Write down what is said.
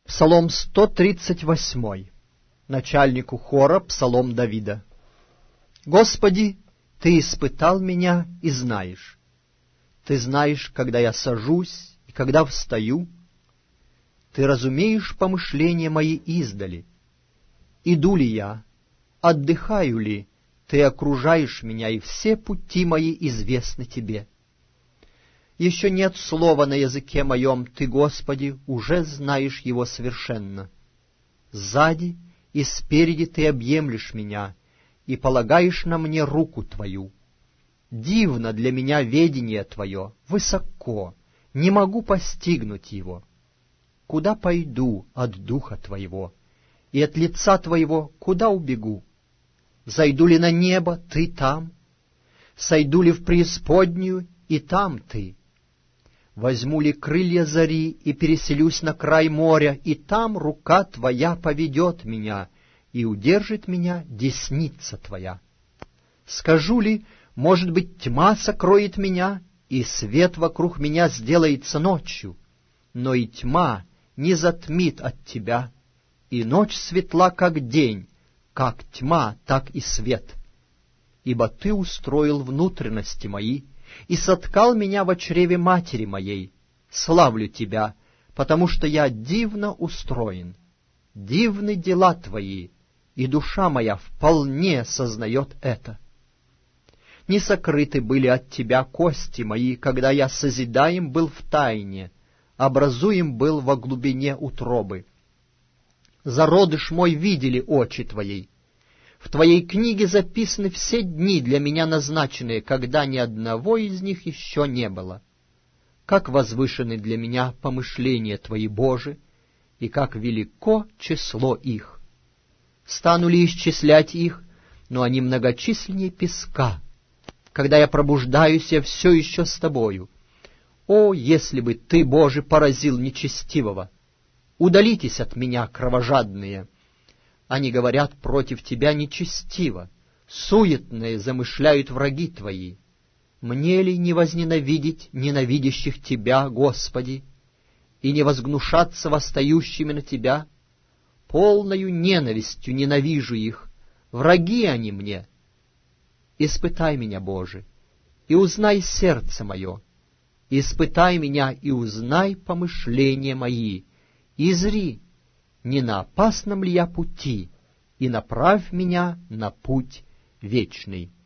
Псалом 138. Начальнику хора псалом Давида. Господи, Ты испытал меня и знаешь. Ты знаешь, когда я сажусь и когда встаю. Ты разумеешь помышления мои издали. Иду ли я, отдыхаю ли, Ты окружаешь меня, и все пути мои известны Тебе. Еще нет слова на языке моем, Ты, Господи, уже знаешь его совершенно. Сзади и спереди Ты объемлешь меня и полагаешь на мне руку Твою. Дивно для меня ведение Твое, высоко, не могу постигнуть его. Куда пойду от Духа Твоего, и от лица Твоего куда убегу? Зайду ли на небо, Ты там? Сойду ли в преисподнюю, и там Ты? Возьму ли крылья зари и переселюсь на край моря, и там рука Твоя поведет меня, и удержит меня десница Твоя. Скажу ли, может быть, тьма сокроет меня, и свет вокруг меня сделается ночью, но и тьма не затмит от Тебя, и ночь светла, как день, как тьма, так и свет. Ибо Ты устроил внутренности мои, и соткал меня во чреве матери моей. Славлю Тебя, потому что я дивно устроен. Дивны дела Твои, и душа моя вполне сознает это. Не сокрыты были от Тебя кости мои, когда я созидаем был в тайне, образуем был во глубине утробы. Зародыш мой видели очи Твоей. В Твоей книге записаны все дни для меня назначенные, когда ни одного из них еще не было. Как возвышены для меня помышления Твои, Боже, и как велико число их! Стану ли исчислять их, но они многочисленнее песка. Когда я пробуждаюсь, я все еще с Тобою. О, если бы Ты, Боже, поразил нечестивого! Удалитесь от меня, кровожадные! Они говорят против Тебя нечестиво, суетные замышляют враги Твои. Мне ли не возненавидеть ненавидящих Тебя, Господи, и не возгнушаться восстающими на Тебя? Полною ненавистью ненавижу их, враги они мне. Испытай меня, Боже, и узнай сердце мое, испытай меня и узнай помышления мои, и зри, не на опасном ли я пути, и направь меня на путь вечный.